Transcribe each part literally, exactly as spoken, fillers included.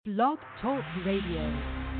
Blog Talk Radio.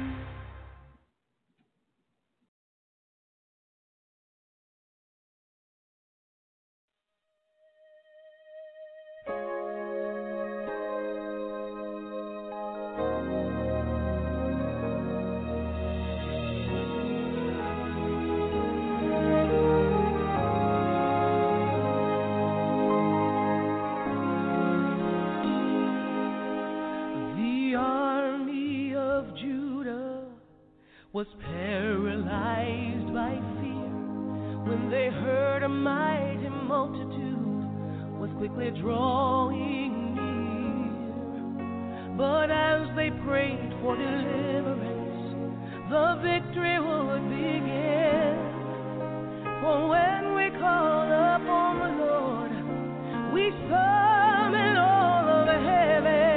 Was paralyzed by fear when they heard a mighty multitude was quickly drawing near. But as they prayed for deliverance, the victory would begin. For when we call upon the Lord, we summon all of heaven.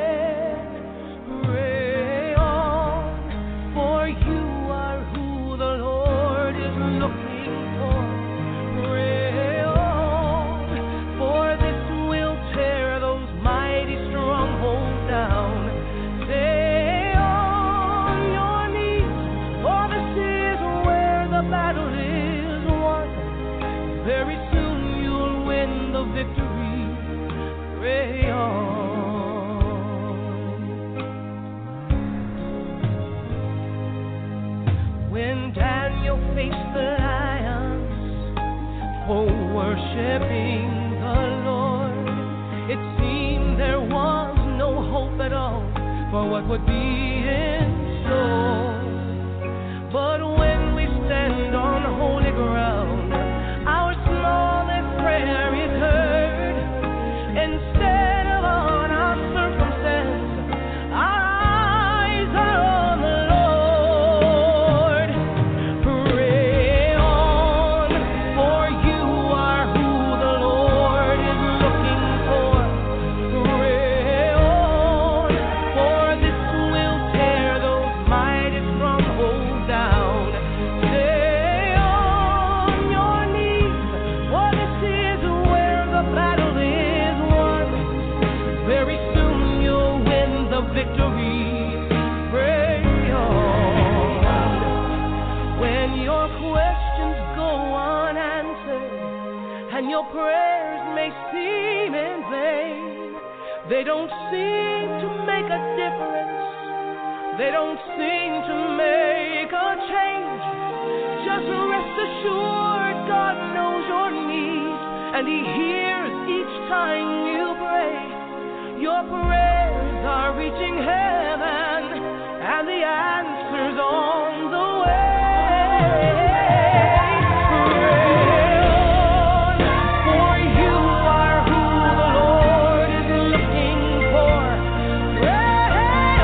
Worshiping the Lord, it seemed there was no hope at all for what would be in store. But when we stand on holy ground, our smallest prayer is heard. Instead of on our circumstance, our eyes are on the Lord. Pray on, for you are who the Lord is looking for. Pray on, for this will tear those mighty strongholds down. Stay on your knees, for this is where the battle is won. Very soon you'll win the victory. Pray on. When your questions go unanswered and your prayers may seem in vain, they don't seem to make a difference. They don't seem to make a change. Just rest assured God knows your needs and He hears each time you pray. Your prayers are reaching heaven and the answer's on the way. Pray on, for you are who the Lord is looking for. Pray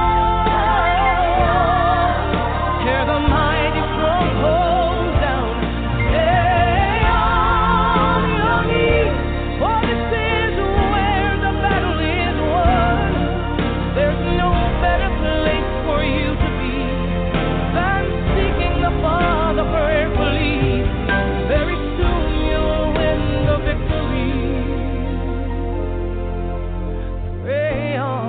on, tear the mighty strongholds down. Stay on your knees, for this is where the battle is won. There's no better place for you to be than seeking the Father prayerfully. Very soon you'll win the victory. Pray on.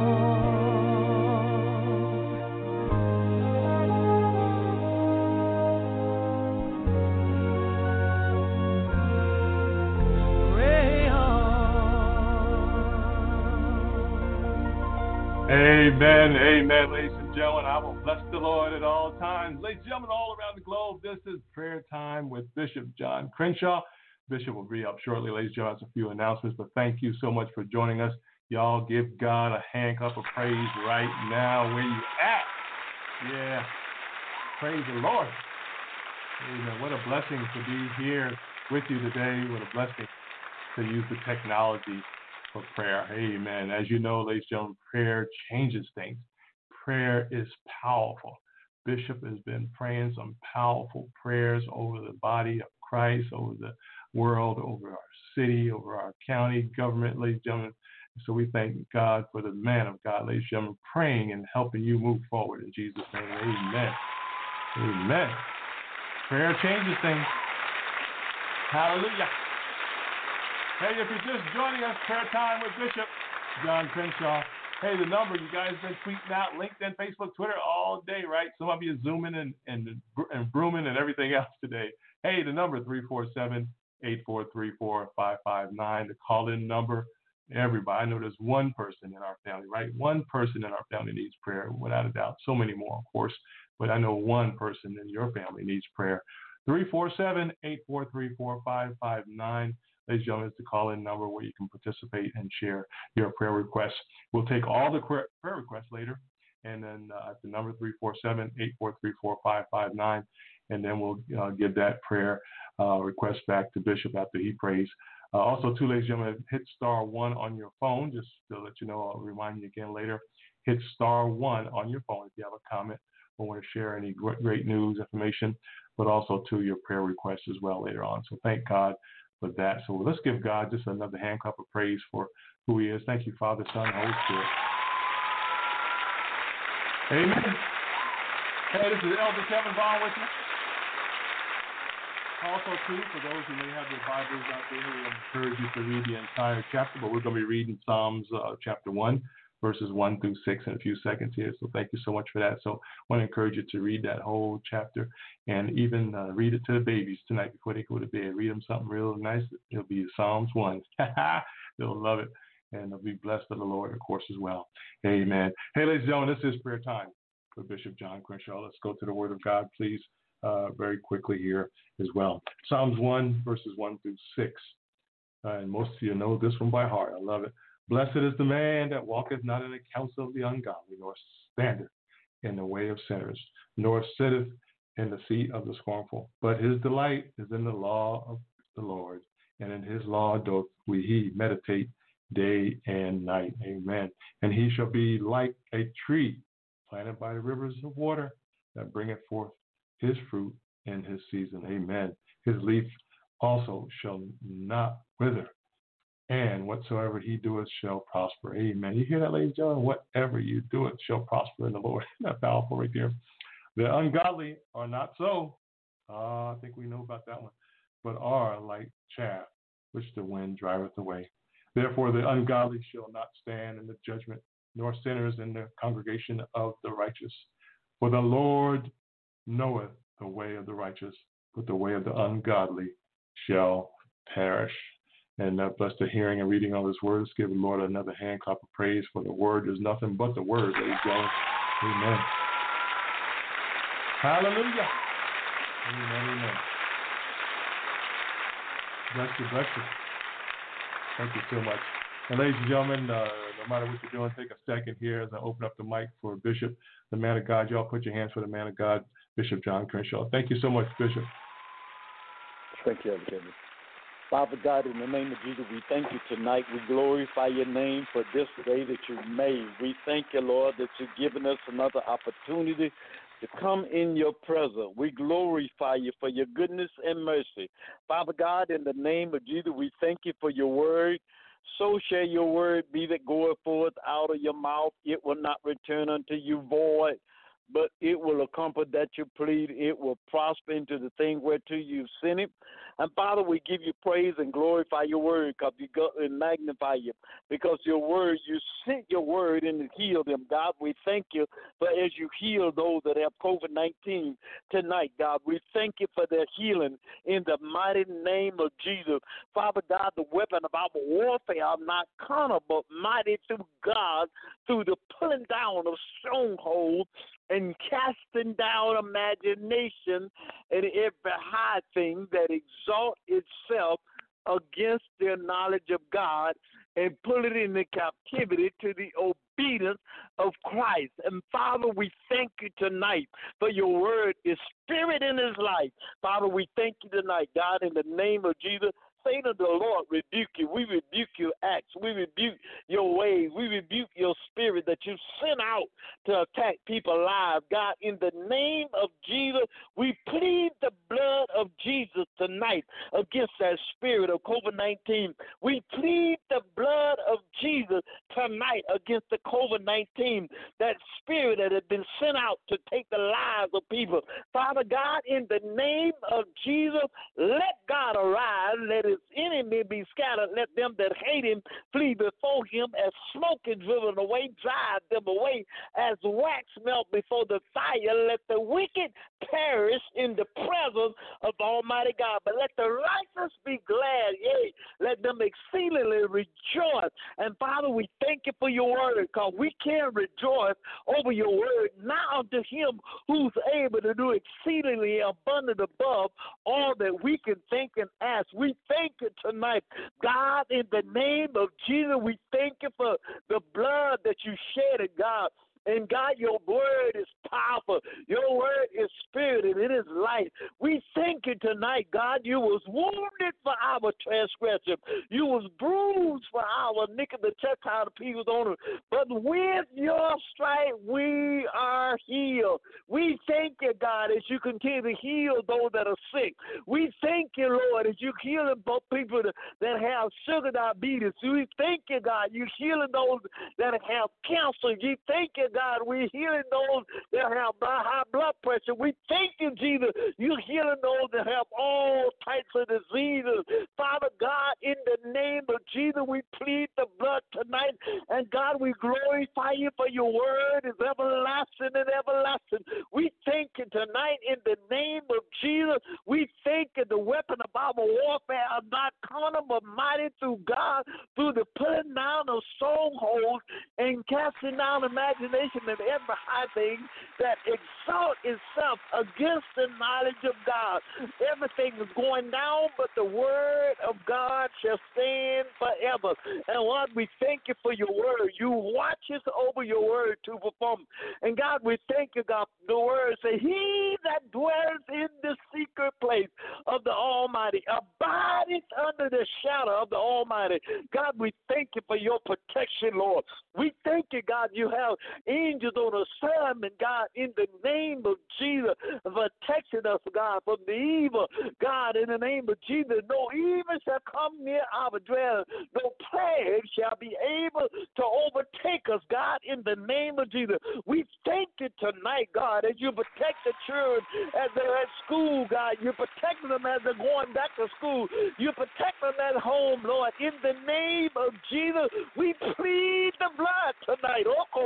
Pray on. Amen, amen, ladies and gentlemen. I will bless the Lord at all times. Ladies and gentlemen, all around the globe, this is prayer time with Bishop John Crenshaw. Bishop will be up shortly, ladies and gentlemen. That's a few announcements, but thank you so much for joining us. Y'all give God a hand clap of praise right now where you at. Yeah, praise the Lord. Amen. What a blessing to be here with you today. What a blessing to use the technology for prayer. Amen. As you know, ladies and gentlemen, prayer changes things. Prayer is powerful. Bishop has been praying some powerful prayers over the body of Christ, over the world, over our city, over our county government, ladies and gentlemen. So we thank God for the man of God, ladies and gentlemen, praying and helping you move forward in Jesus' name. Amen. Amen. Prayer changes things. Hallelujah. Hey, if you're just joining us, prayer time with Bishop John Crenshaw. Hey, the number, you guys been tweeting out, LinkedIn, Facebook, Twitter all day, right? Some of you zooming and, and, and brooming and everything else today. Hey, the number, three four seven, eight four three four, five five nine, the call-in number. Everybody, I know there's one person in our family, right? One person in our family needs prayer, without a doubt. So many more, of course, but I know one person in your family needs prayer. three four seven, eight four three four, five five nine. Ladies and gentlemen, it's the call-in number where you can participate and share your prayer requests. We'll take all the prayer requests later, and then uh, at the number three four seven, eight four three four, five five nine, and then we'll uh, give that prayer uh, request back to Bishop after he prays. Uh, also, too, ladies and gentlemen, hit star one on your phone, just to let you know. I'll remind you again later. Hit star one on your phone if you have a comment or want to share any great news, information, but also to your prayer requests as well later on. So thank God for that. So let's give God just another hand clap of praise for who he is. Thank you, Father, Son, Holy Spirit. Amen. Hey, this is Elder Kevin Vaughn with you. Also, too, for those who may have their Bibles out there, we encourage you to read the entire chapter, but we're going to be reading Psalms uh, chapter one, verses one through six in a few seconds here. So thank you so much for that. So I want to encourage you to read that whole chapter and even uh, read it to the babies tonight before they go to bed. Read them something real nice. It'll be Psalms one. They'll love it, and they'll be blessed of the Lord, of course, as well. Amen. Hey, ladies and gentlemen, this is prayer time for Bishop John Crenshaw. Let's go to the Word of God, please, uh, very quickly here as well. Psalms one, verses one through six. Uh, and most of you know this one by heart. I love it. Blessed is the man that walketh not in the counsel of the ungodly, nor standeth in the way of sinners, nor sitteth in the seat of the scornful. But his delight is in the law of the Lord, and in his law doth we he meditate day and night. Amen. And he shall be like a tree planted by the rivers of water, that bringeth forth his fruit in his season. Amen. His leaf also shall not wither, and whatsoever he doeth shall prosper. Amen. You hear that, ladies and gentlemen? Whatever you do, it shall prosper in the Lord. That's powerful right there. The ungodly are not so. Uh, I think we know about that one. But are like chaff, which the wind driveth away. Therefore the ungodly shall not stand in the judgment, nor sinners in the congregation of the righteous. For the Lord knoweth the way of the righteous, but the way of the ungodly shall perish. And uh, bless the hearing and reading of his words. Give the Lord another hand clap of praise, for the word is nothing but the word, ladies and gentlemen. Amen. Hallelujah. Amen, amen. Bless you, bless you. Thank you so much. And ladies and gentlemen, uh, no matter what you're doing, take a second here as I open up the mic for Bishop, the man of God. Y'all put your hands for the man of God, Bishop John Crenshaw. Thank you so much, Bishop. Thank you, Kevin. Father God, in the name of Jesus, we thank you tonight. We glorify your name for this day that you made. We thank you, Lord, that you've given us another opportunity to come in your presence. We glorify you for your goodness and mercy. Father God, in the name of Jesus, we thank you for your word. So shall your word be that goeth forth out of your mouth. It will not return unto you void, but it will accomplish that you plead. It will prosper into the thing whereto you've sent it. And, Father, we give you praise and glorify your word because you go and magnify you. Because your word, you sent your word and it healed them. God, we thank you for as you heal those that have COVID nineteen tonight, God. We thank you for their healing in the mighty name of Jesus. Father God, the weapon of our warfare are not carnal, but mighty through God, through the pulling down of strongholds and casting down imagination and every high thing that exalts itself against their knowledge of God, and put it into captivity to the obedience of Christ. And Father, we thank you tonight for your word is spirit in his life. Father, we thank you tonight, God, in the name of Jesus. Satan, the Lord rebuke you. We rebuke your acts. We rebuke your ways. We rebuke your spirit that you sent out to attack people's lives. God, in the name of Jesus, we plead the blood of Jesus tonight against that spirit of COVID nineteen. We plead the blood of Jesus tonight against the COVID nineteen, that spirit that has been sent out to take the lives of people. Father God, in the name of Jesus, let God arise, let his his enemy be scattered. Let them that hate him flee before him. As smoke is driven away, drive them away. As wax melt before the fire, let the wicked perish in the presence of Almighty God. But let the righteous be glad, yea, let them exceedingly rejoice. And Father, we thank you for your word, because we can rejoice over your word. Now to him who's able to do exceedingly abundant above all that we can think and ask. We thank you tonight, God, in the name of Jesus. We thank you for the blood that you shed, God. And God, your word is powerful. Your word is spirit, and it is life. We thank you tonight, God. You was wounded for our transgression. You was bruised for our iniquity. The chastisement of peace was on him. But with your stripe, we are healed. We thank you, God, as you continue to heal those that are sick. We thank you, Lord, as you healing both people that have sugar diabetes. We thank you, God, you healing those that have cancer. We thank you, God, we're healing those that have high blood pressure. We thank you, Jesus. You're healing those that have all types of diseases. Father God, in the name of Jesus, we plead the blood tonight. And God, we glorify you for your word is everlasting and everlasting. We thank you tonight in the name of Jesus. We thank you the weapon of our warfare are not carnal but mighty through God, through the putting down of strongholds and casting down imagination and every high thing that exalt itself against the knowledge of God. Everything is going down, but the word of God shall stand forever. And Lord, we thank you for your word. You watch us over your word to perform. And God, we thank you, God. The word says, he that dwells in the secret place of the Almighty abideth under the shadow of the Almighty. God, we thank you for your protection, Lord. We thank you, God, you have angels on assignment, God, in the name of Jesus, for protecting us, God, from the evil. God, in the name of Jesus, no evil shall come near our dwelling. No plague shall be able to overtake us, God, in the name of Jesus. We thank you tonight, God, as you protect the children as they're at school, God. You're protecting them as they're going back to school. You protect them at home, Lord. In the name of Jesus, we plead the blood tonight.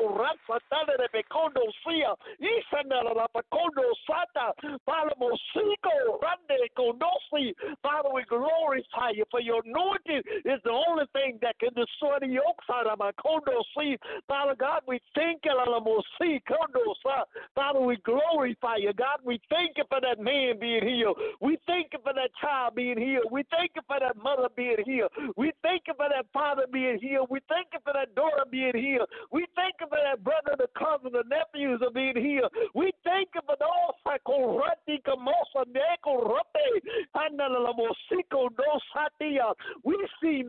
Father, we glorify you for your anointing is the only thing that can destroy the yokes out of my condo sea. Father God, we thank you. Father, we glorify you. God, we thank you for that man being healed. We thank you for that child being healed. We thank you for that mother being healed. We thank you for that father being healed. We thank you for that daughter being healed. We thank you for that brother, the cousin, the nephews are being healed. We thank you for those. We see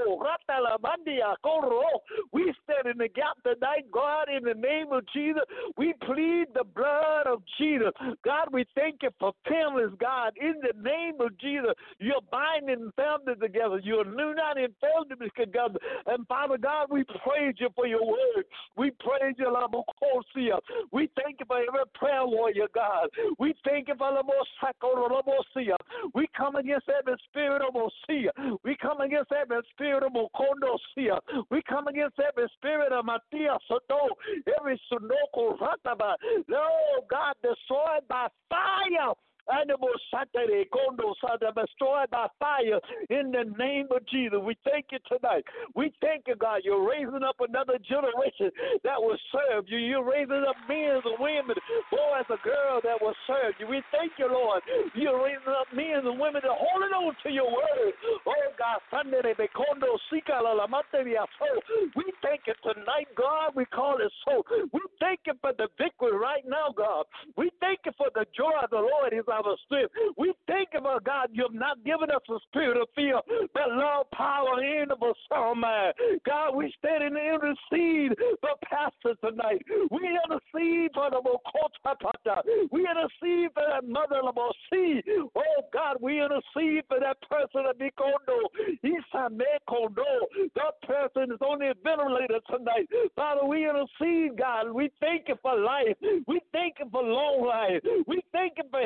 we stand in the gap tonight, God, in the name of Jesus. We plead the blood of Jesus. God, we thank you for families, God, in the name of Jesus. You're binding families together. You're uniting families together. And Father God, we praise you for your word. We praise you, Lamokosia. We thank you for every prayer warrior, God. We thank you for Lamosakosia. We come against every spirit of Mosia. We come against every spirit of Mokondosia. We come against every spirit of Matia Soto, every Sunoko Rataba. No, God, destroyed by fire. Animal Saturday, Kondo Sata, destroyed by fire in the name of Jesus. We thank you tonight. We thank you, God. You're raising up another generation that will serve you. You're raising up men and women, boys and girls that will serve you. We thank you, Lord. You're raising up men and women that are holding on to your word. Oh, God, Sunday, Kondo Sika, we thank you tonight, God. We call it so. We thank you for the victory right now, God. We thank you for the joy of the Lord is our strength. We thank you, oh God, you have not given us a spirit of fear, but love, power, and of a sound mind. God, we stand in the intercede for pastors tonight. We intercede for the Mokotapata. We intercede for that mother of the sea. Oh God, we intercede for that person of Mikondo. Isame Kondo. That person is on the ventilator tonight. Father, we intercede, God. We thank you for life. We thank you for long life. We thank you for health and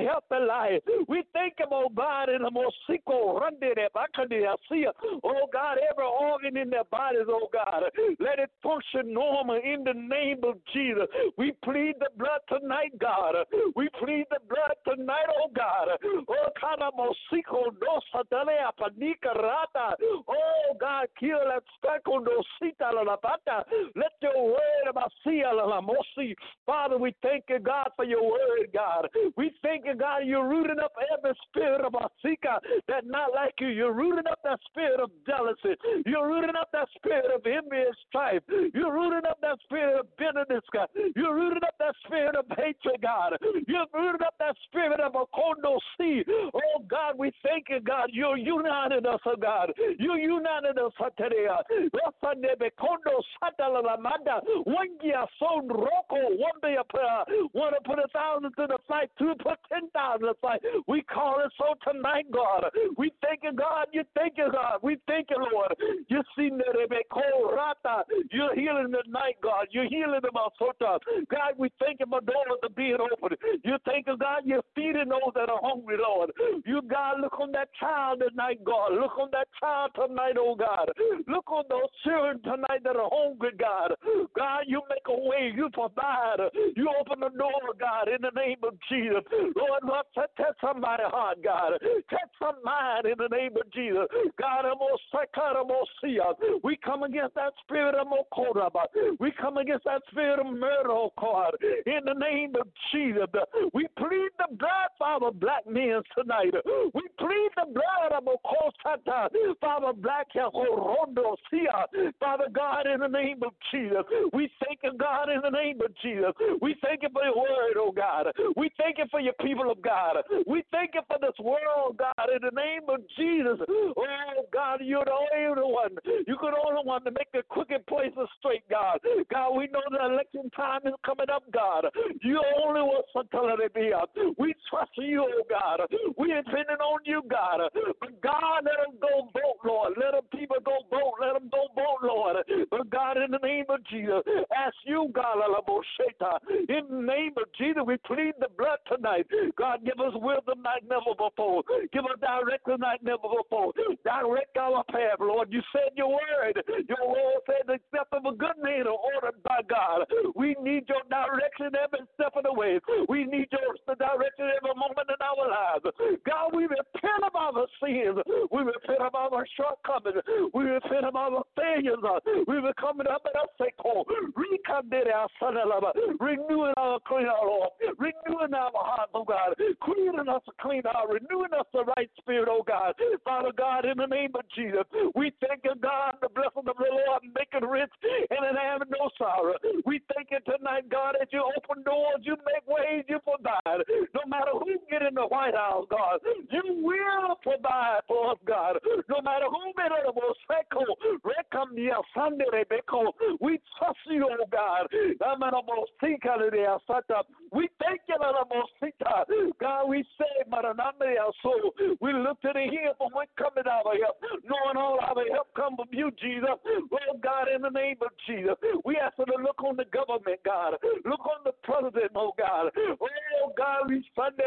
life. We thank you, oh God, in the most sequel, run there, I see you. Oh God, every organ in their bodies, oh God, let it function normal in the name of Jesus. We plead the blood tonight, God. We plead the blood tonight, oh God. Oh, Kanamosiko, Dosa, Dalea, Panika, Rata. Oh God, kill that speckle, Dosita, La Pata. Let your word about Sia, La Mosi. Father, we thank you, God, for your word, God. We thank you, God, you're rooting up every spirit of Asika that not like you. You're rooting up that spirit of jealousy. You're rooting up that spirit of envy and strife. You're rooting up that spirit of bitterness, God. You're rooting up that spirit of hatred, God. You're rooting up that spirit of a condo sea. Oh, God, we thank you, God. You're united us, oh, God. You united us today. Want to put a thousand to the fight, two put ten thousand to the fight. We call it so tonight, God. We thank you, God. You thank you, God. We thank you, Lord. You see, you're healing tonight, God. You're healing them out so tough. God, we thank you for doors to being open. You thank you, God. You're feeding those that are hungry, Lord. You, God, look on that child tonight, God. Look on that child tonight, oh God. Look on those children tonight that are hungry, God. God, you make a way. You provide. You open the door, God, in the name of Jesus. Lord, Lord, touch somebody's heart, God. Touch some mind in the name of Jesus. God, we come against that spirit of Mokoraba. We come against that spirit of murder, oh God, in the name of Jesus. We plead the blood for our black men tonight. We plead the blood of Mokosata, Father Black Rondo Sia, Father God, in the name of Jesus. We thank you, God, in the name of Jesus. We thank you for your word, oh God. We thank you for your people of God. We thank you for this world, God, in the name of Jesus. Oh God, you're the only one. You're the only one to make the crooked places straight, God. God, we know the election time is coming up, God. You're the only one to tell it to be up. We trust you, oh God. We are depending on you, God. But God, let them go vote, Lord. Let them people go vote. Let them go vote, Lord. But God, in the name of Jesus, ask you, God, in the name of Jesus, we plead the blood tonight. God, give us wisdom like never before. Give us direction like never before. Direct our path, Lord. You said your word. Your word said the step of a good man are ordered by God. We need your direction every step of the way. We need your direction every moment in our lives. God, we repent of our sins. We repent of our shortcomings. We repent of our failures. We will come up at our sake. Renewing our clean our Lord. Renewing our heart, oh God. Creating us a clean heart. Renewing us the right spirit, oh God. Father God, in the name of Jesus, we thank you, God, the blessing of the Lord, make it rich and it have no sorrow. We thank you tonight, God, as you open doors, you make ways, you provide. No matter who get in the White House, God, you will provide for us, God. No matter who get in the Mosaico, we trust you, oh God. We thank you, God. We say, so we look to the hill from when coming our help, knowing all our help come from you, Jesus. Oh God, in the name of Jesus, we ask you to look on the government, God. Look on the president, oh God. Oh God, we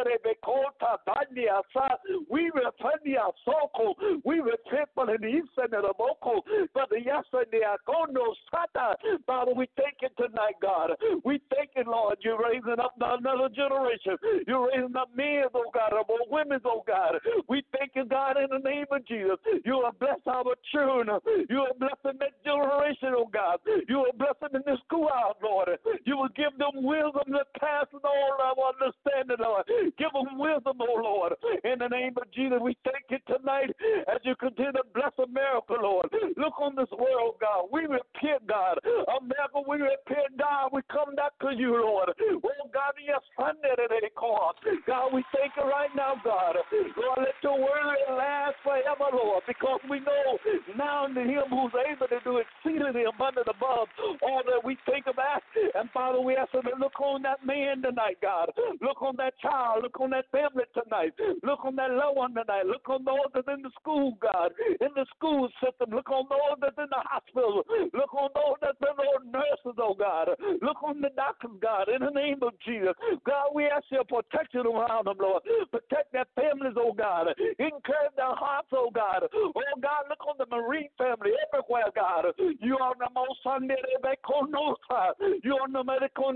we repent the Soko. We repent for the East and the Boko, for the Yes and the Akono Sata. Father, we thank you tonight, God. We thank you, Lord. You're raising up another generation. You're raising up men, oh God, or women, oh God. We thank you, God, in the name of Jesus. You will bless our children. You will bless the next generation, oh God. You will bless them in the schoolhouse, Lord. You will give them wisdom that passes all our understanding, Lord. Give them wisdom, oh Lord. In the name of Jesus, we thank you tonight as you continue to bless America, Lord. Look on this world, God. We repent, God. America, we repent, God. We come back to you, Lord. Oh, God, yes, Sunday today, God. God, we thank you right now, God. Lord, let your word last forever, Lord, because we know now to him who's able to do exceedingly abundant above all that we think of, ask, and Father, we ask you to look on that man tonight, God. Look on that child. Look on that family tonight. Look on that loved one tonight. Look on those that's in the school, God, in the school system. Look on those that's in the hospital. Look on those that's in those nurses, oh God. Look on the doctors, God, in the name of Jesus. God, we ask you for protection around them, Lord. Protect their families, oh God. Encourage their hearts, oh God. Oh God, look on the Marine family everywhere, God. You are the most Sunday, you are the medical,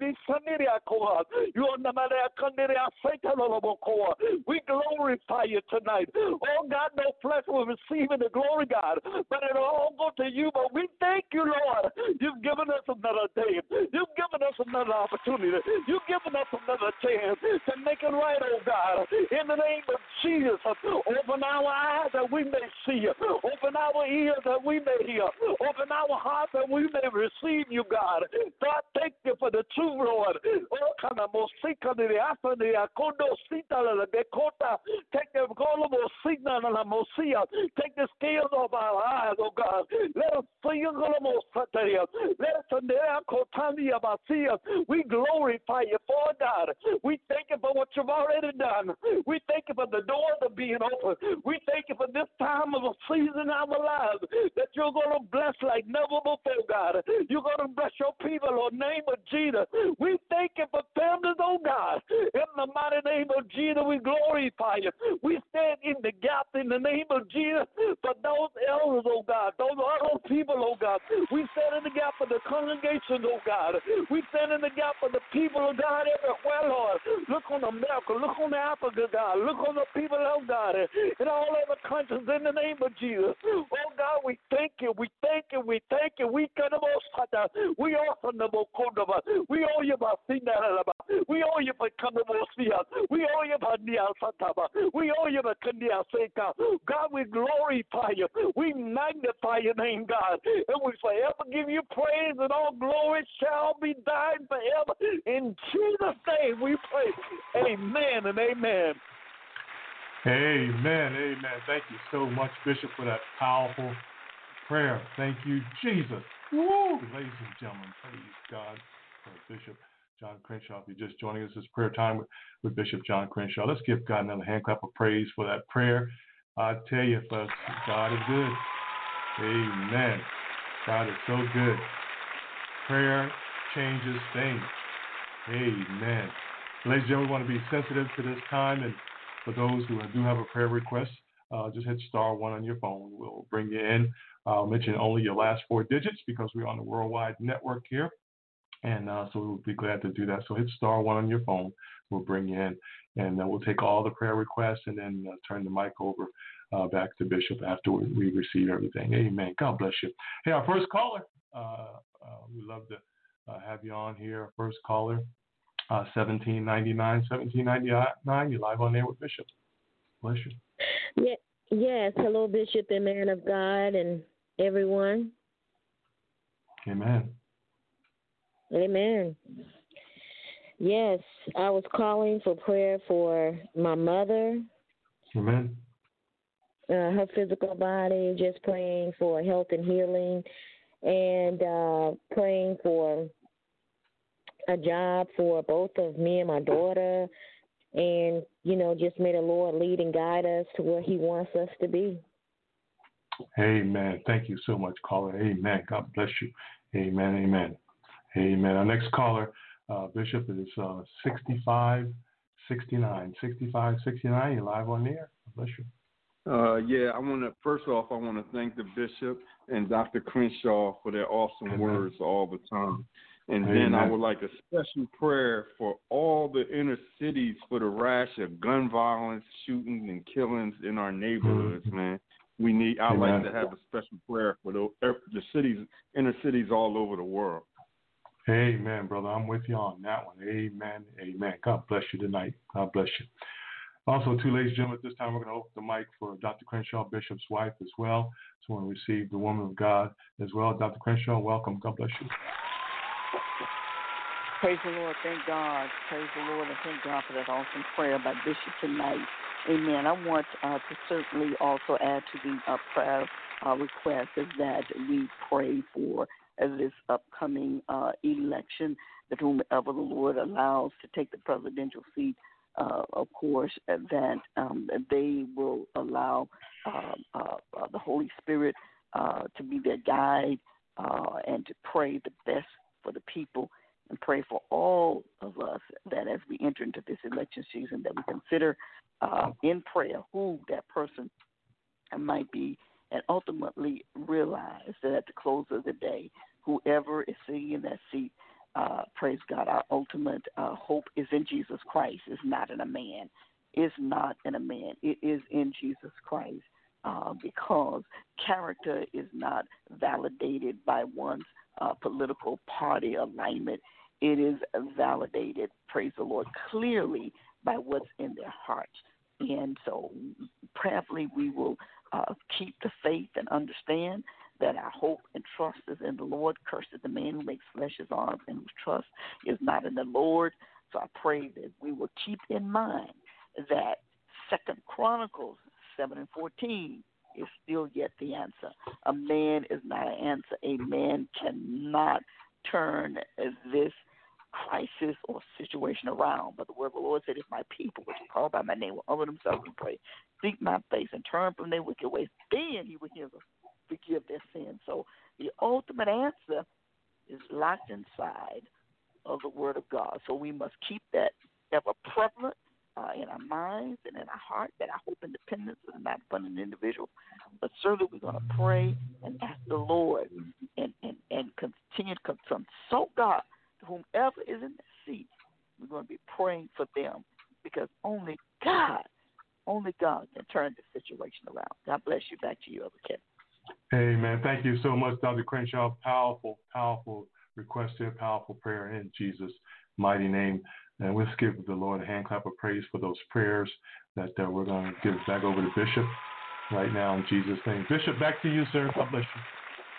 you are the medical. We glorify you tonight. Oh God, no flesh will receive in the glory, God, but it'll all go to you. But we thank you, Lord. You've given us another day. You've given us another opportunity. You've given us another chance to make it right, oh God. In the name of Jesus, open our eyes that we may see you. Open our ears that we may hear. Open our hearts that we may receive you, God. God, thank you for the truth, Lord. Oh, kind of most sick of the afternoon, I could not see the Dakota. Take the global signal and the Mosia. Take the scales off our eyes, oh God. Let us see you, let us we glorify you for God. We thank you for what you've already done. We thank you for the doors of being open. We thank you for this time of a season in our lives that you're going to bless like never before, God. You're going to bless your people in the name of Jesus. We thank you for families, oh God. In the mighty name of Jesus, we glorify you. We stand in the gap in the name of Jesus for those elders, oh God, those other people, oh God. We stand in the gap for the congregation, oh God. We stand in the gap for the people of God everywhere, Lord. Look on America, look on Africa, God. Look on the people of God in all other countries in the name of Jesus. Oh God, we thank you, we thank you, we thank you. We can we offer the Mokondova. We owe you about Sindaraba. We owe you for Kanamosia. We owe you about Nia Sataba. We owe you about Kandia Seka. God, we glorify you. We magnify your name, God. And we forever give you praise, and all glory shall be thine forever. In Jesus' name we pray. Amen and amen. Amen. Amen. Thank you so much, Bishop, for that powerful prayer. Thank you, Jesus. Woo! Ladies and gentlemen, praise God for Bishop John Crenshaw. If you're just joining us, it's prayer time with, with Bishop John Crenshaw. Let's give God another hand clap of praise for that prayer. I tell you, folks, God is good. Amen. God is so good. Prayer changes things. Amen. Ladies and gentlemen, we want to be sensitive to this time, and for those who do have a prayer request, uh, just hit star one on your phone. We'll bring you in. I'll mention only your last four digits because we're on the worldwide network here, and uh, so we'll be glad to do that. So hit star one on your phone. We'll bring you in, and uh, we'll take all the prayer requests and then uh, turn the mic over uh, back to Bishop after we, we receive everything. Amen. God bless you. Hey, our first caller, uh, uh, we love to uh, have you on here. First caller, uh, seventeen ninety-nine, seventeen ninety-nine. You're live on there with Bishop. Bless you. Yeah, yes. Hello, Bishop and man of God and everyone. Amen. Amen. Yes, I was calling for prayer for my mother. Amen. Uh, her physical body, just praying for health and healing, and uh, praying for a job for both of me and my daughter, and, you know, just may the Lord lead and guide us to where he wants us to be. Amen. Thank you so much, caller. Amen. God bless you. Amen. Amen. Amen. Our next caller, uh, Bishop, is uh, sixty-five sixty-nine. sixty-five sixty-nine. You're live on the air. God bless you. Uh, yeah, I want to, first off, I want to thank the Bishop and Doctor Crenshaw for their awesome Amen. Words all the time. And Amen. Then I would like a special prayer for all the inner cities for the rash of gun violence, shootings, and killings in our neighborhoods, mm-hmm. man. We need, I'd Amen. Like to have a special prayer for the, the cities, inner cities all over the world. Amen, brother. I'm with you on that one. Amen. Amen. God bless you tonight. God bless you. Also, too, ladies and gentlemen, at this time we're going to open the mic for Doctor Crenshaw, Bishop's wife, as well. So we'll receive the woman of God as well. Doctor Crenshaw, welcome. God bless you. Praise the Lord. Thank God. Praise the Lord, and thank God for that awesome prayer by Bishop tonight. Amen. I want uh, to certainly also add to the uh, prayer uh, request is that we pray for this upcoming uh, election, that whomever the Lord allows to take the presidential seat, uh, of course, that um, they will allow uh, uh, uh, the Holy Spirit uh, to be their guide uh, and to pray the best for the people, and pray for all of us that as we enter into this election season, that we consider uh, in prayer who that person might be, and ultimately realize that at the close of the day, whoever is sitting in that seat, uh, praise God, our ultimate uh, hope is in Jesus Christ. It's not in a man. It's not in a man. It is in Jesus Christ, uh, because character is not validated by one's uh, political party alignment. It is validated, praise the Lord, clearly by what's in their hearts. And so prayerfully we will uh, keep the faith and understand that our hope and trust is in the Lord. Cursed is the man who makes flesh his arms and whose trust is not in the Lord. So I pray that we will keep in mind that Second Chronicles seven and fourteen is still yet the answer. A man is not an answer. A man cannot turn this crisis or situation around. But the word of the Lord said, if my people, which are called by my name, will humble themselves and pray, seek my face and turn from their wicked ways, then he will hear them, forgive their sins. So the ultimate answer is locked inside of the word of God. So we must keep that ever prevalent uh, in our minds and in our heart, that our hope and dependence is not upon an individual, but certainly we're going to pray and ask the Lord and, and, and continue to consult God. Whomever is in the seat, we're going to be praying for them, because only God, only God can turn the situation around. God bless you. Back to you, Elder Kevin. Amen. Thank you so much, Doctor Crenshaw. Powerful, powerful request here, powerful prayer in Jesus' mighty name. And let's give the Lord a hand clap of praise for those prayers that uh, we're going to give back over to Bishop right now in Jesus' name. Bishop, back to you, sir. God bless you.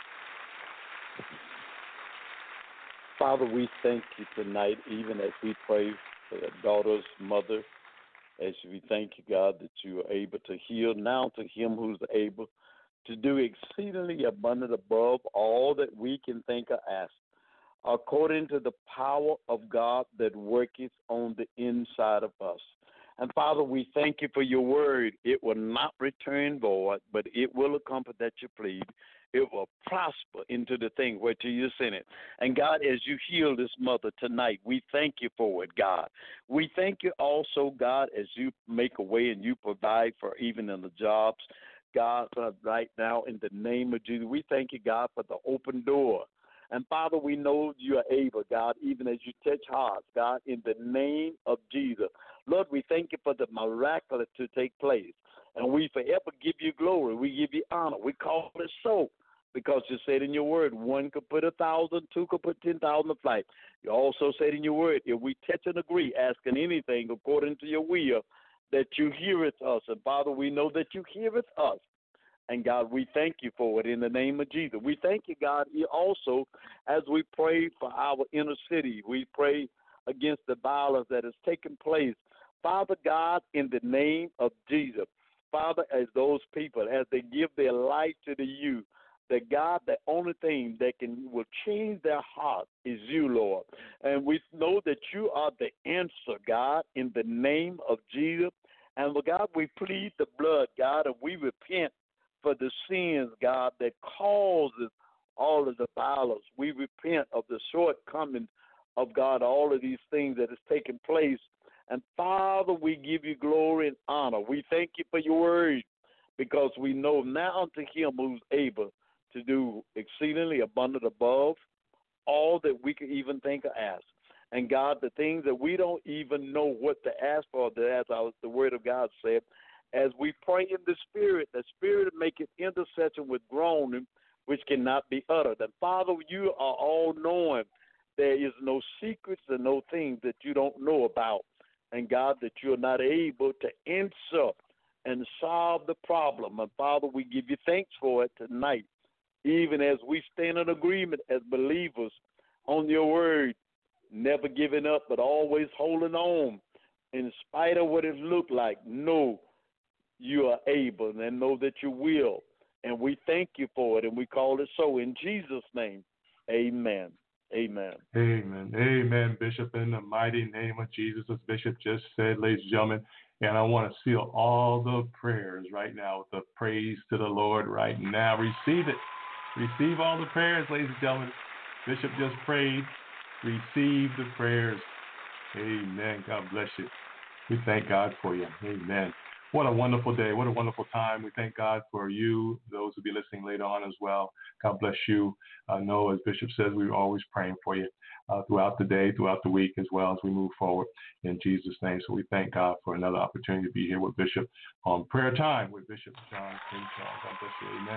Father, we thank you tonight, even as we pray for your daughter's mother, as we thank you, God, that you are able to heal now to him who's able to do exceedingly abundant above all that we can think or ask, according to the power of God that worketh on the inside of us. And, Father, we thank you for your word. It will not return void, but it will accomplish that you plead. It will prosper into the thing whereto you send it. And, God, as you heal this mother tonight, we thank you for it, God. We thank you also, God, as you make a way and you provide for even in the jobs. God, right now, in the name of Jesus, we thank you, God, for the open door. And, Father, we know you are able, God, even as you touch hearts, God, in the name of Jesus. Lord, we thank you for the miraculous to take place. And we forever give you glory. We give you honor. We call it so, because you said in your word, one could put a thousand, two could put ten thousand to flight. You also said in your word, if we touch and agree, asking anything according to your will, that you heareth us. And, Father, we know that you heareth us. And, God, we thank you for it in the name of Jesus. We thank you, God, also as we pray for our inner city. We pray against the violence that has taken place. Father God, in the name of Jesus, Father, as those people, as they give their life to the you, that God, the only thing that can will change their heart is you, Lord. And we know that you are the answer, God, in the name of Jesus. And, God, we plead the blood, God, and we repent for the sins, God, that causes all of the violence. We repent of the shortcomings of, God, all of these things that has taken place. And, Father, we give you glory and honor. We thank you for your word, because we know now unto him who's able to do exceedingly abundant above all that we could even think or ask. And, God, the things that we don't even know what to ask for, as the word of God said, as we pray in the Spirit, the Spirit maketh intercession with groaning which cannot be uttered. And, Father, you are all-knowing. There is no secrets and no things that you don't know about. And, God, that you're not able to answer and solve the problem. And, Father, we give you thanks for it tonight, even as we stand in agreement as believers on your word, never giving up but always holding on in spite of what it looked like. No, you are able, and know that you will. And we thank you for it, and we call it so in Jesus' name. Amen. Amen. Amen. Amen, Bishop, in the mighty name of Jesus, as Bishop just said, ladies and gentlemen. And I want to seal all the prayers right now with the praise to the Lord right now. Receive it. Receive all the prayers, ladies and gentlemen. Bishop just prayed. Receive the prayers. Amen. God bless you. We thank God for you. Amen. What a wonderful day. What a wonderful time. We thank God for you, those who will be listening later on as well. God bless you. I know, as Bishop says, we're always praying for you uh, throughout the day, throughout the week, as well as we move forward in Jesus' name. So we thank God for another opportunity to be here with Bishop on Prayer Time with Bishop John Crenshaw. God bless you.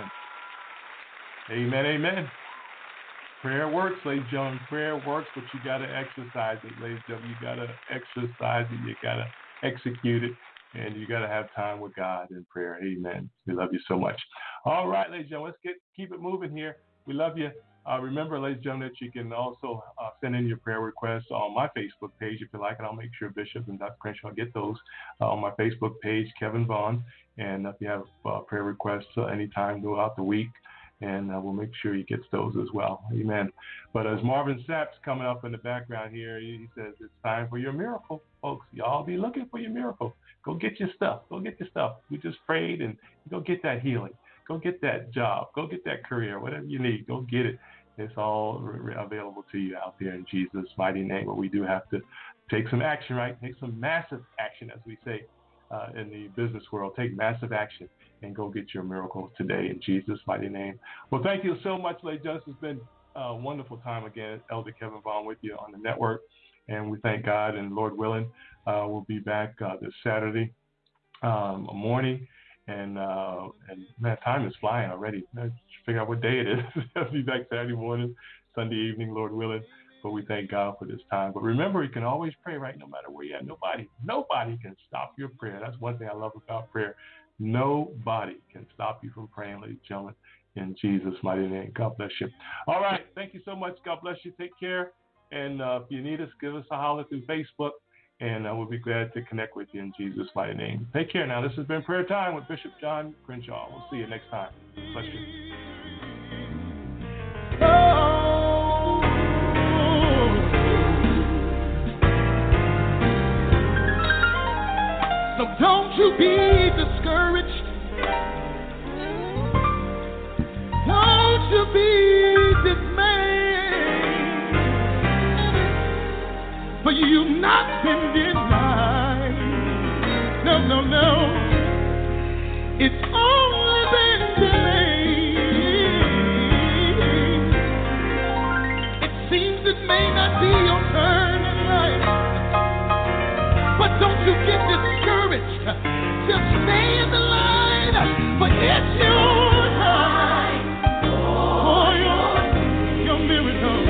Amen. Amen. Amen. Prayer works, ladies and gentlemen. Prayer works, but you got to exercise it, ladies and gentlemen. You got to exercise it. You got to execute it. And you got to have time with God in prayer. Amen. We love you so much. All right, ladies and gentlemen, let's get keep it moving here. We love you. Uh, remember, ladies and gentlemen, that you can also uh, send in your prayer requests on my Facebook page if you like, and I'll make sure Bishop and Doctor Crenshaw get those uh, on my Facebook page, Kevin Vaughn. And if you have uh, prayer requests uh, anytime throughout the week, and uh, we'll make sure he gets those as well. Amen. But as Marvin Sapp's coming up in the background here, he says it's time for your miracle, folks. Y'all be looking for your miracle. Go get your stuff. Go get your stuff. We just prayed, and go get that healing. Go get that job. Go get that career. Whatever you need, go get it. It's all re- available to you out there in Jesus' mighty name. But we do have to take some action, right? Take some massive action, as we say uh, in the business world. Take massive action and go get your miracle today in Jesus' mighty name. Well, thank you so much, ladies and gentlemen. It's been a wonderful time again. Elder Kevin Vaughn with you on the network. And we thank God, and Lord willing, uh, we'll be back uh, this Saturday um, morning. And, uh, and man, time is flying already. Let's figure out what day it is. I'll be back Saturday morning, Sunday evening, Lord willing. But we thank God for this time. But remember, you can always pray, right, no matter where you're at. Nobody, nobody can stop your prayer. That's one thing I love about prayer. Nobody can stop you from praying, ladies and gentlemen, in Jesus' mighty name. God bless you. All right. Thank you so much. God bless you. Take care. And uh, if you need us, give us a holler through Facebook, and uh, we'll be glad to connect with you in Jesus' mighty name. Take care now. This has been Prayer Time with Bishop John Crenshaw. We'll see you next time. Bless you. So don't you be discouraged. Don't you be dismayed. For you've not been denied. No, no, no. It's only been delayed. It seems it may not be your turn in life. But don't you get discouraged. Just stay in the line. For it's your time. For your, your miracle.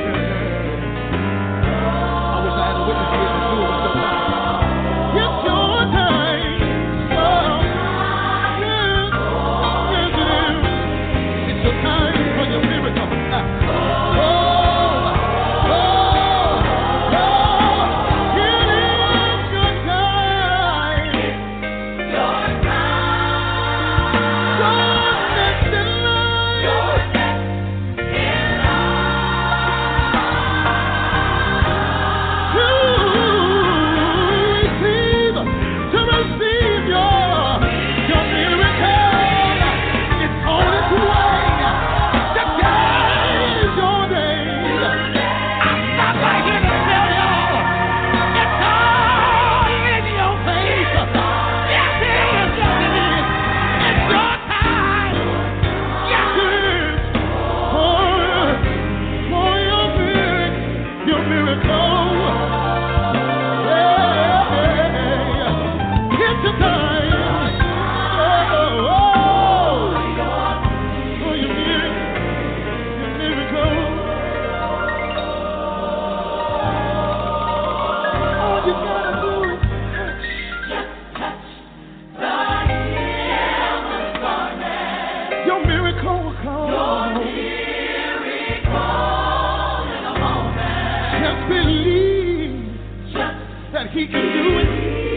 He can do it.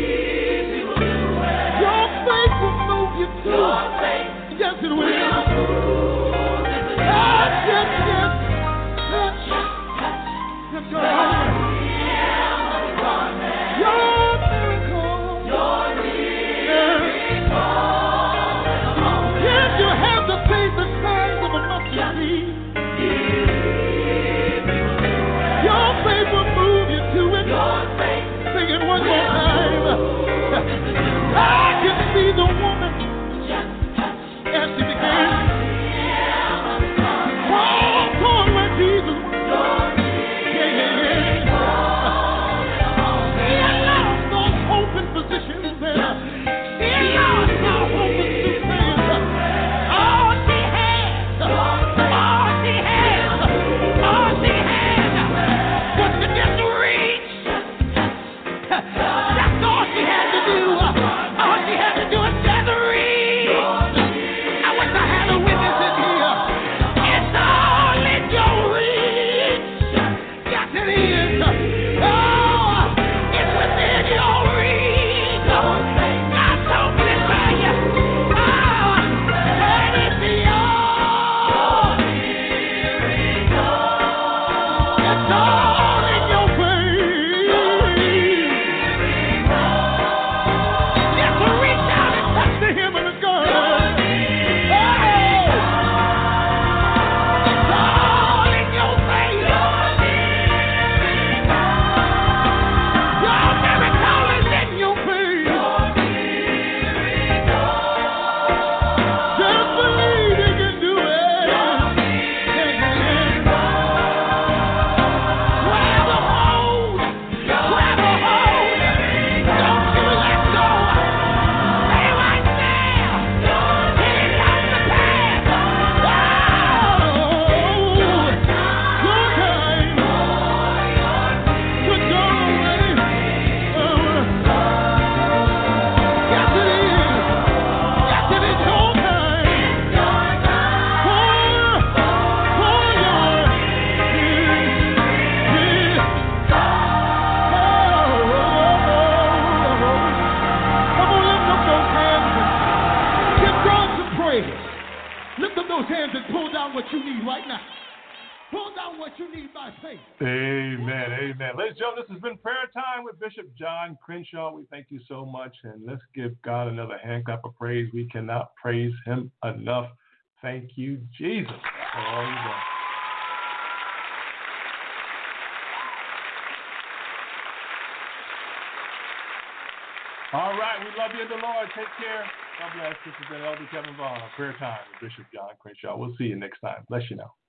Your faith will move you through. Yes, it will. Yes, yes, yes. Time with Bishop John Crenshaw. We thank you so much, and let's give God another hand clap of praise. We cannot praise him enough. Thank you, Jesus, for all you've done. All right, we love you in the Lord. Take care. God bless. This has been Elder Kevin Vaughn on Prayer Time with Bishop John Crenshaw. We'll see you next time. Bless you now.